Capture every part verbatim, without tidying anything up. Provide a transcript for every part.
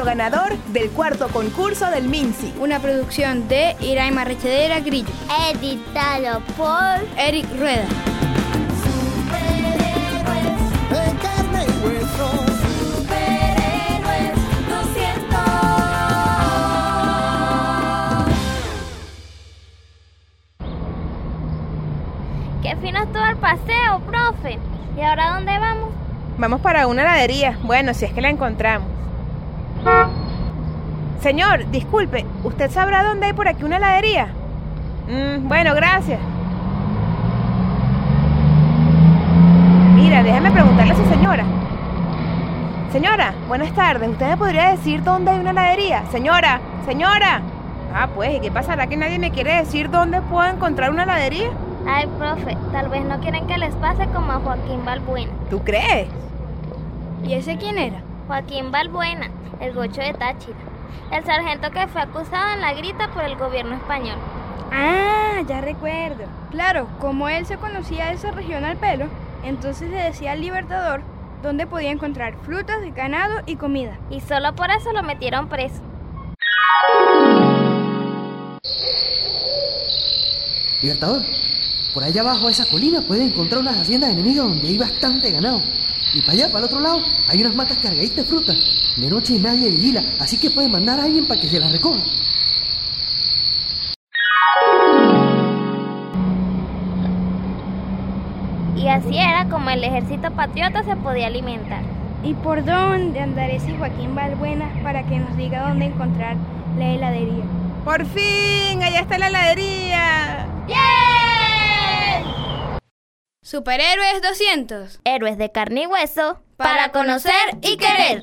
ganador del cuarto concurso del MINSI. Una producción de Iraima Rechedera Grillo. Editado por Eric Rueda. Superhéroes de carne y hueso. Superhéroes doscientos. Qué fino estuvo el paseo, profe. ¿Y ahora dónde vamos? Vamos para una heladería. Bueno, si es que la encontramos. Señor, disculpe, ¿usted sabrá dónde hay por aquí una heladería? Mm, bueno, gracias. Mira, déjame preguntarle a su señora. Señora, buenas tardes. ¿Usted me podría decir dónde hay una heladería? Señora, señora. Ah, pues, ¿y qué pasará que nadie me quiere decir dónde puedo encontrar una heladería? Ay, profe, tal vez no quieren que les pase como a Joaquín Balbuena. ¿Tú crees? ¿Y ese quién era? Joaquín Balbuena, el gocho de Táchira. El sargento que fue acusado en la grita por el gobierno español. Ah, ya recuerdo. Claro, como él se conocía de esa región al pelo, entonces le decía al libertador dónde podía encontrar frutas, ganado y comida. Y solo por eso lo metieron preso. Libertador, por allá abajo de esa colina puedes encontrar unas haciendas enemigas donde hay bastante ganado. Y para allá, para el otro lado, hay unas matas cargaditas de fruta. De noche nadie vigila, así que puedes mandar a alguien para que se las recoja. Y así era como el ejército patriota se podía alimentar. ¿Y por dónde andará ese Joaquín Balbuena para que nos diga dónde encontrar la heladería? ¡Por fin! ¡Allá está la heladería! ¡Bien! Superhéroes doscientos. Héroes de carne y hueso para conocer y querer.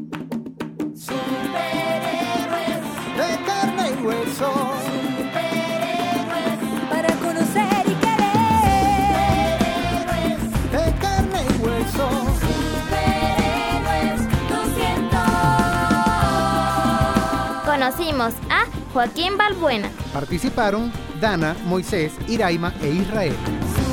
Superhéroes de carne y hueso. Superhéroes para conocer y querer. Superhéroes de carne y hueso. Superhéroes doscientos. Conocimos a Joaquín Balbuena. Participaron Dana, Moisés, Iraima e Israel.